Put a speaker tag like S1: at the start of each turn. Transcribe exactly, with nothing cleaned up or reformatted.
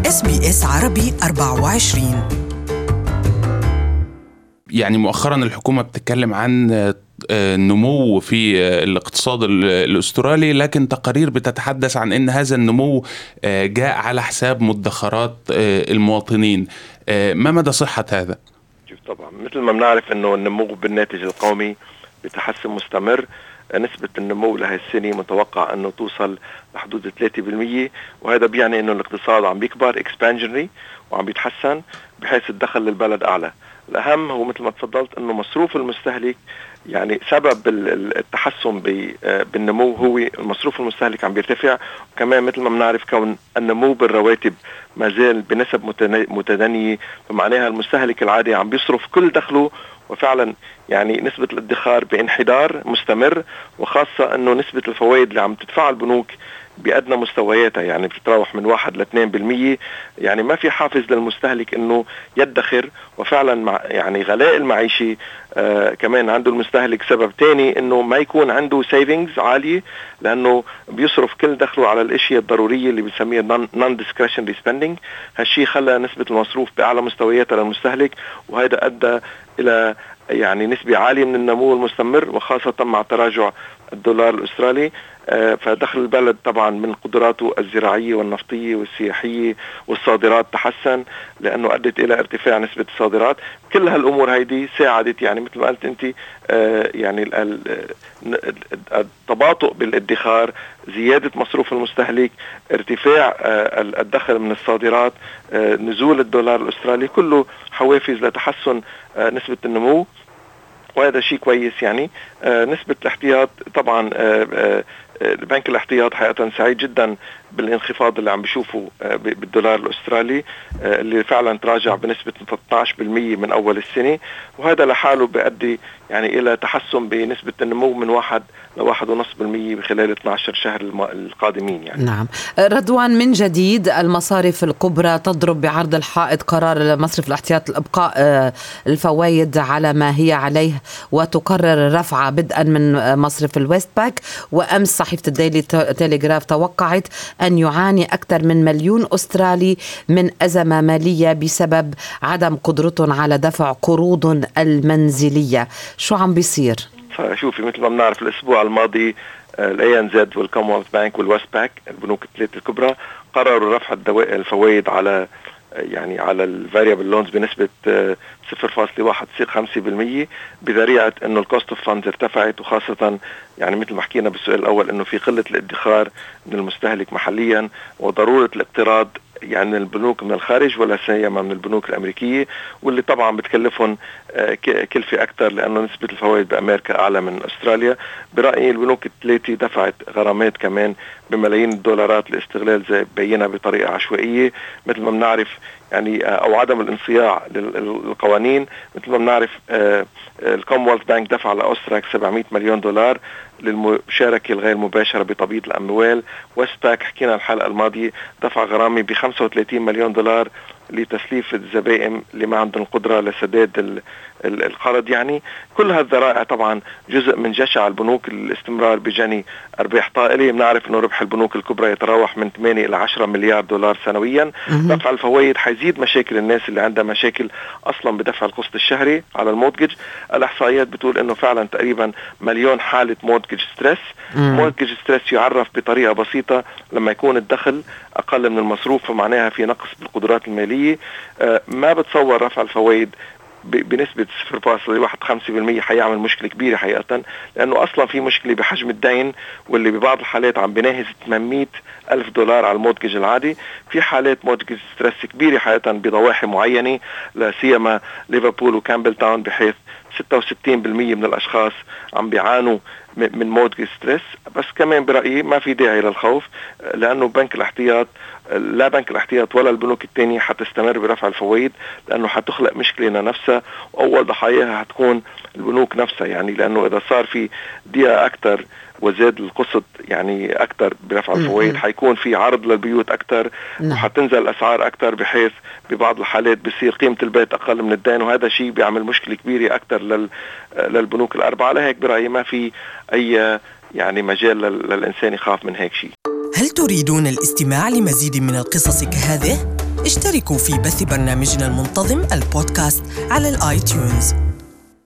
S1: إس بي إس عربي أربعة وعشرين.
S2: يعني مؤخرا الحكومة بتتكلم عن نمو في الاقتصاد الأسترالي، لكن تقارير بتتحدث عن أن هذا النمو جاء على حساب مدخرات المواطنين. ما مدى صحة هذا؟
S3: طبعا مثل ما بنعرف أنه النمو بالناتج القومي بتحسن مستمر. نسبة النمو لهي السنة متوقع أنه توصل لحدود ثلاثة بالمئة، وهذا بيعني أنه الاقتصاد عم بيكبر expansionary وعم بيتحسن بحيث الدخل للبلد أعلى. الأهم هو مثل ما تفضلت أنه مصروف المستهلك، يعني سبب التحسن بالنمو هو المصروف المستهلك عم بيرتفع، وكمان مثل ما بنعرف كون النمو بالرواتب ما زال بنسب متدنية، فمعناها المستهلك العادي عم بيصرف كل دخله، وفعلا يعني نسبة الادخار بانحدار مستمر، وخاصة أنه نسبة الفوائد اللي عم تدفع البنوك بأدنى مستوياتها، يعني بتتراوح من واحد لاثنين بالمية. يعني ما في حافز للمستهلك أنه يدخر، وفعلا مع يعني غلاء المعيشي آه كمان عنده المستهلك سبب تاني أنه ما يكون عنده سيفينجز عالية، لأنه بيصرف كل دخله على الأشياء الضرورية اللي بنسميها non discretionary spending. هالشي خلى نسبة المصروف بأعلى مستوياتها للمستهلك، وهذا أدى إلى يعني نسبة عالية من النمو المستمر، وخاصة مع تراجع الدولار الأسترالي. فدخل البلد طبعا من قدراته الزراعية والنفطية والسياحية والصادرات تحسن، لأنه أدت إلى ارتفاع نسبة الصادرات. كل هالأمور هيدي ساعدت، يعني مثل ما قلت أنت، يعني التباطؤ بالادخار، زيادة مصروف المستهلك، ارتفاع الدخل من الصادرات، نزول الدولار الأسترالي، كله حوافز لتحسن نسبة النمو، وهذا شيء كويس. يعني آه نسبة الاحتياط طبعا آه آه البنك الاحتياط حقيقة سعيد جدا بالانخفاض اللي عم بيشوفه آه بالدولار الأسترالي آه اللي فعلا تراجع بنسبة ثلاثة عشر بالمئة من أول السنة، وهذا لحاله بيؤدي يعني إلى تحسن بنسبة النمو من واحد لواحد ونصف بالمية بخلال اثني عشر شهر القادمين. يعني
S4: نعم. رضوان، من جديد المصارف الكبرى تضرب بعرض الحائط قرار مصرف الاحتياط الإبقاء الفوائد على ما هي عليه، وتقرر رفعها بدءا من مصرف الويست باك. وأمس صحيفة الديلي تيليغراف توقعت أن يعاني أكثر من مليون أسترالي من أزمة مالية بسبب عدم قدرتهم على دفع قروضهم المنزلية. شو عم بيصير؟
S3: شوفي، مثل ما بنعرف الأسبوع الماضي الاي ان زد والكومونولث بانك والويست باك، البنوك الثلاثة الكبرى، قرروا رفع الفوائد على يعني على الفاريبل لونز بنسبة صفر فاصلة واحد خمسة بالمية، بذريعة انه الكوست اوف فاندز ارتفعت، وخاصة يعني مثل ما حكينا بالسؤال الاول انه في قلة الادخار من المستهلك محليا، وضرورة الاقتراض يعني من البنوك من الخارج ولا سيما من البنوك الأمريكية، واللي طبعا بتكلفهم كلفة أكثر لأنه نسبة الفوائد بأمريكا أعلى من أستراليا. برأيي البنوك الثلاثة دفعت غرامات كمان بملايين الدولارات لاستغلال زي بينها بطريقة عشوائية مثل ما بنعرف، يعني أو عدم الانصياع للقوانين. مثل ما بنعرف الكومونولث بانك دفع لأوستراك سبعمئة مليون دولار للمشاركة الغير مباشرة بتبييض الأموال. ويست باك حكينا الحلقة الماضية دفع غرامي ب خمسة وثلاثين مليون دولار لتسليف الزبائن اللي ما عندهم القدرة لسداد القرض. يعني كل هالذرائع طبعا جزء من جشع البنوك الاستمرار بجني أرباح طائلة. بنعرف أنه ربح البنوك الكبرى يتراوح من ثمانية إلى عشرة مليار دولار سنويا. رفع الفوائد حيزيد مشاكل الناس اللي عندها مشاكل أصلا بدفع القسط الشهري على المورتجج. الإحصائيات بتقول أنه فعلا تقريبا مليون حالة مورتجج ستريس. مورتجج ستريس يعرف بطريقة بسيطة لما يكون الدخل أقل من المصروف، فمعناها في نقص بالقدرات المالية. ما بتصور رفع الفوائد بنسبة صفر فاصلة واحد خمسة بالمية حيعمل مشكلة كبيرة حقيقة، لأنه أصلا في مشكلة بحجم الدين واللي ببعض الحالات عم بيناهز ثمانمئة ألف دولار على المورتجج العادي. في حالات مورتجج ستريس كبيرة حقيقة بضواحي معينة، لا سيما ليفربول وكامبل تاون، بحيث ستة وستين بالمئة من الأشخاص عم بيعانوا من مورتجج ستريس. بس كمان برأيي ما في داعي للخوف، لأنه بنك الاحتياط لا بنك الاحتياط ولا البنوك التانية حتستمر برفع الفوائد، لأنه حتخلق مشكلة لنفسها، وأول ضحاياها هتكون البنوك نفسها. يعني لأنه إذا صار في ضيقة أكتر وزاد القسط يعني أكتر برفع الفوائد، حيكون في عرض للبيوت أكتر وحتنزل الأسعار أكتر، بحيث ببعض الحالات بصير قيمة البيت أقل من الدين، وهذا شيء بيعمل مشكلة كبيرة أكتر لل للبنوك الأربعة. لهيك برأيي ما في أي يعني مجال للإنسان يخاف من هيك شيء.
S1: هل تريدون الاستماع لمزيد من القصص كهذه؟ اشتركوا في بث برنامجنا المنتظم البودكاست على الآي تيونز.